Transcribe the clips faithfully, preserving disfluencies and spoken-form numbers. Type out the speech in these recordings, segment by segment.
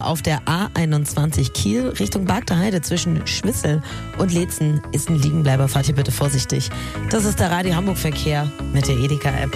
auf der A einundzwanzig Kiel Richtung Bagdaheide zwischen Schwissel und Leetzen ist ein Liegenbleiber. Fahrt hier bitte vorsichtig. Das ist der Radio Hamburg Verkehr mit der Edeka-App.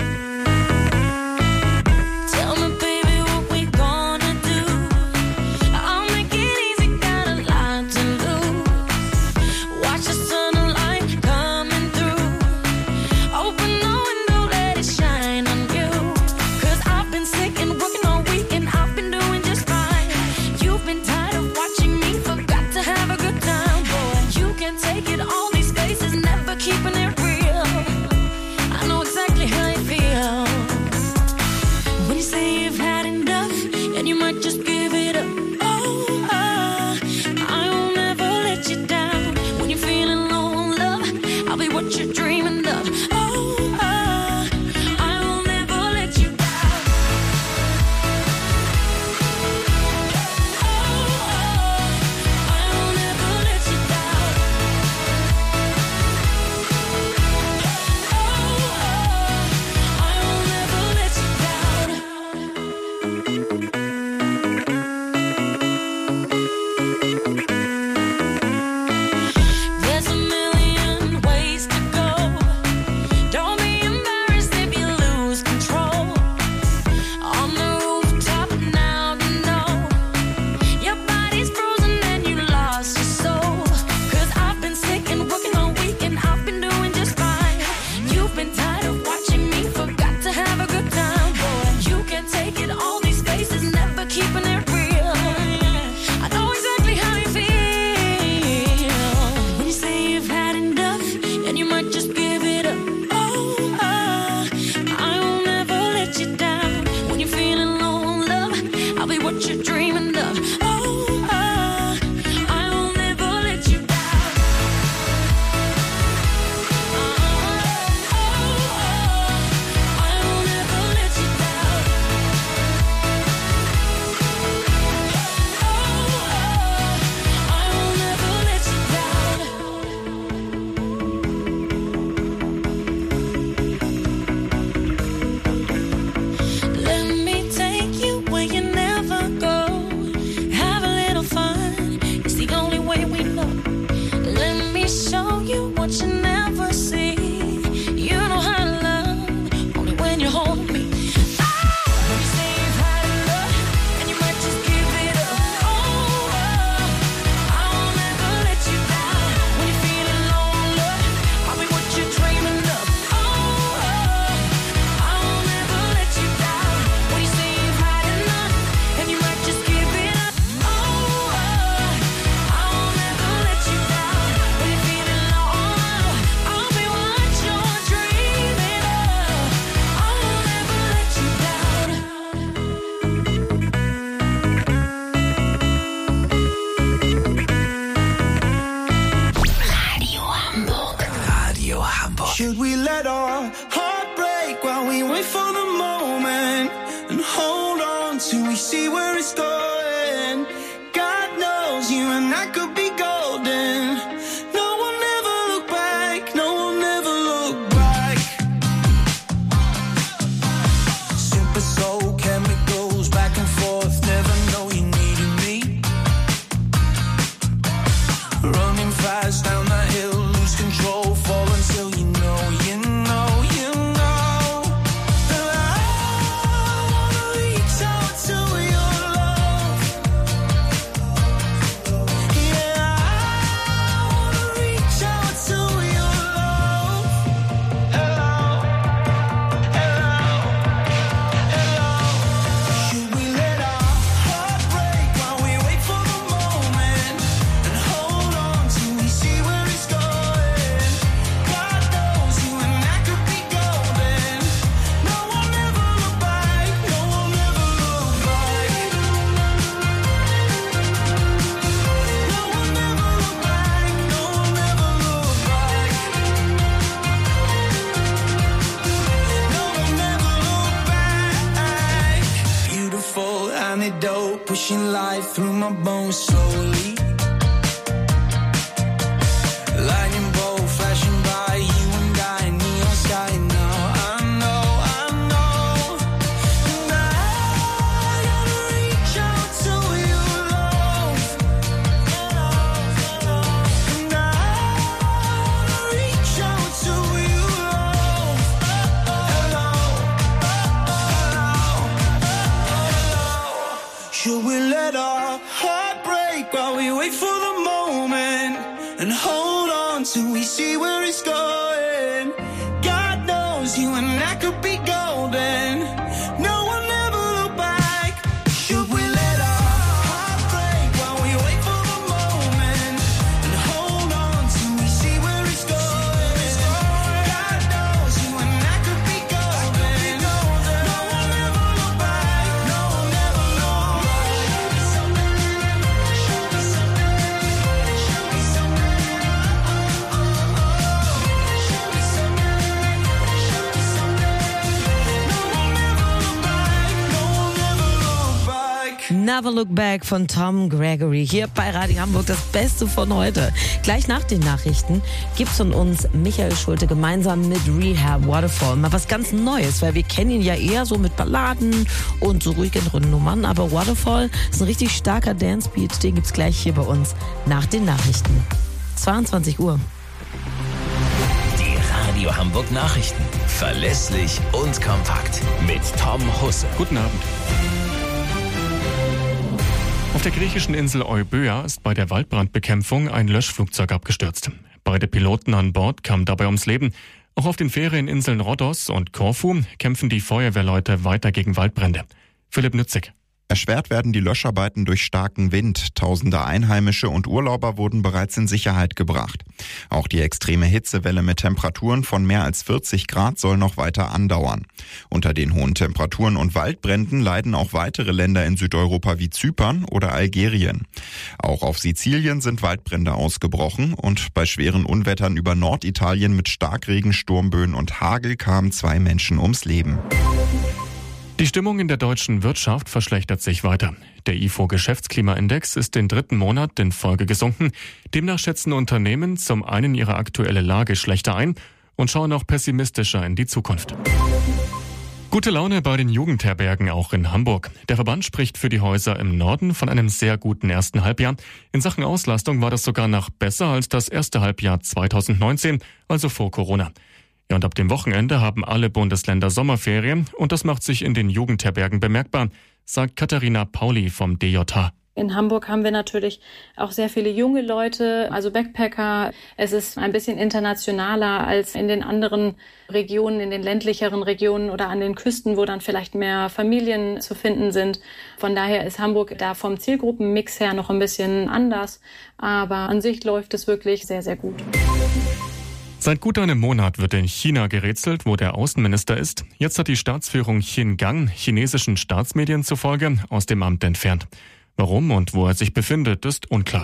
Pushing life through my bones slowly. Lightning bolt flashing by, you and I, neon sky now. I know, I know. And I gotta reach out to you. Should we let our heart break while we wait for the moment and hold on till we see where it's going? God knows you and I could be golden. No one ever look back. Should we let our heart break while we wait for the moment and hold on till we see where it's going? God knows you and I could be golden. No one ever look back. No one ever look back. Show me something. Show me something. Show me something. Oh, oh, oh. Show me something. Show me something. No one ever look back. No one ever look back. Never Look Back von Tom Gregory hier bei Radio Hamburg, das Beste von heute. Gleich nach den Nachrichten gibt's von uns Michael Schulte gemeinsam mit Rehab Waterfall mal was ganz Neues, weil wir kennen ihn ja eher so mit Balladen und so ruhigeren Nummern, aber Waterfall ist ein richtig starker Dancebeat, den gibt's gleich hier bei uns nach den Nachrichten. zweiundzwanzig Uhr. Die Radio Hamburg Nachrichten. Verlässlich und kompakt. Mit Tom Husse. Guten Abend. Auf der griechischen Insel Euböa ist bei der Waldbrandbekämpfung ein Löschflugzeug abgestürzt. Beide Piloten an Bord kamen dabei ums Leben. Auch auf den Ferieninseln Rhodos und Korfu kämpfen die Feuerwehrleute weiter gegen Waldbrände. Philipp Nützig. Erschwert werden die Löscharbeiten durch starken Wind. Tausende Einheimische und Urlauber wurden bereits in Sicherheit gebracht. Auch die extreme Hitzewelle mit Temperaturen von mehr als vierzig Grad soll noch weiter andauern. Unter den hohen Temperaturen und Waldbränden leiden auch weitere Länder in Südeuropa wie Zypern oder Algerien. Auch auf Sizilien sind Waldbrände ausgebrochen und bei schweren Unwettern über Norditalien mit Starkregen, Sturmböen und Hagel kamen zwei Menschen ums Leben. Die Stimmung in der deutschen Wirtschaft verschlechtert sich weiter. Der I F O-Geschäftsklimaindex ist den dritten Monat in Folge gesunken. Demnach schätzen Unternehmen zum einen ihre aktuelle Lage schlechter ein und schauen auch pessimistischer in die Zukunft. Gute Laune bei den Jugendherbergen auch in Hamburg. Der Verband spricht für die Häuser im Norden von einem sehr guten ersten Halbjahr. In Sachen Auslastung war das sogar noch besser als das erste Halbjahr zweitausendneunzehn, also vor Corona. Ja, und ab dem Wochenende haben alle Bundesländer Sommerferien und das macht sich in den Jugendherbergen bemerkbar, sagt Katharina Pauli vom D J H. In Hamburg haben wir natürlich auch sehr viele junge Leute, also Backpacker. Es ist ein bisschen internationaler als in den anderen Regionen, in den ländlicheren Regionen oder an den Küsten, wo dann vielleicht mehr Familien zu finden sind. Von daher ist Hamburg da vom Zielgruppenmix her noch ein bisschen anders. Aber an sich läuft es wirklich sehr, sehr gut. Seit gut einem Monat wird in China gerätselt, wo der Außenminister ist. Jetzt hat die Staatsführung Xinjiang chinesischen Staatsmedien zufolge aus dem Amt entfernt. Warum und wo er sich befindet, ist unklar.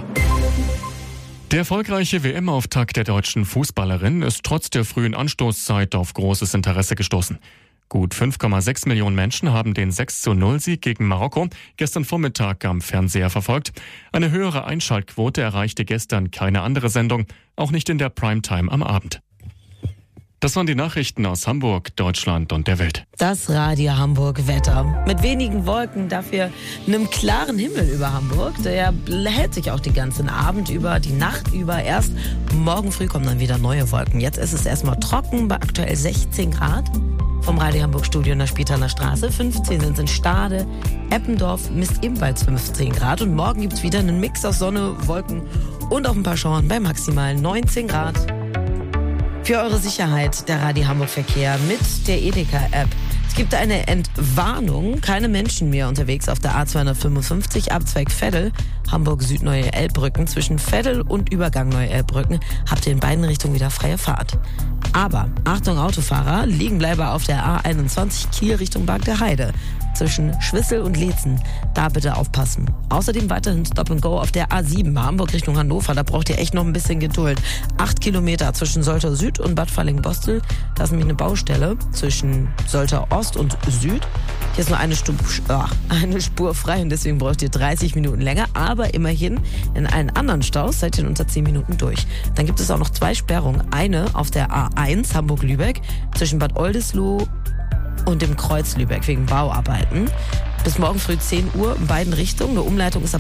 Der erfolgreiche W M-Auftakt der deutschen Fußballerin ist trotz der frühen Anstoßzeit auf großes Interesse gestoßen. Gut fünf Komma sechs Millionen Menschen haben den sechs zu null Sieg gegen Marokko gestern Vormittag am Fernseher verfolgt. Eine höhere Einschaltquote erreichte gestern keine andere Sendung, auch nicht in der Primetime am Abend. Das waren die Nachrichten aus Hamburg, Deutschland und der Welt. Das Radio Hamburg Wetter. Mit wenigen Wolken, dafür einem klaren Himmel über Hamburg. Der hält sich auch den ganzen Abend über, die Nacht über. Erst morgen früh kommen dann wieder neue Wolken. Jetzt ist es erstmal trocken bei aktuell sechzehn Grad. Vom Radio Hamburg Studio in der Spitaler Straße. fünfzehn sind es in Stade. Eppendorf misst ebenfalls fünfzehn Grad. Und morgen gibt es wieder einen Mix aus Sonne, Wolken und auch ein paar Schauern bei maximal neunzehn Grad. Für eure Sicherheit der Radio Hamburg Verkehr mit der Edeka-App. Es gibt eine Entwarnung, keine Menschen mehr unterwegs auf der A zweihundertfünfundfünfzig Abzweig Veddel, Hamburg-Süd-Neue Elbbrücken. Zwischen Veddel und Übergang Neue Elbbrücken habt ihr in beiden Richtungen wieder freie Fahrt. Aber Achtung Autofahrer, Liegenbleiber auf der A einundzwanzig Kiel Richtung Barg der Heide. Zwischen Schwissel und Leetzen, da bitte aufpassen. Außerdem weiterhin Stop and Go auf der A sieben Hamburg Richtung Hannover, da braucht ihr echt noch ein bisschen Geduld. Acht Kilometer zwischen Soltau Süd und Bad Falling-Bostel, da ist nämlich eine Baustelle zwischen Soltau Ost und Süd. Hier ist nur eine, Stu- ach, eine Spur frei und deswegen braucht ihr dreißig Minuten länger, aber immerhin in allen anderen Staus seid ihr in unter zehn Minuten durch. Dann gibt es auch noch zwei Sperrungen, eine auf der A eins Hamburg-Lübeck zwischen Bad Oldesloe und dem Kreuz Lübeck wegen Bauarbeiten. Bis morgen früh zehn Uhr in beiden Richtungen. Eine Umleitung ist ab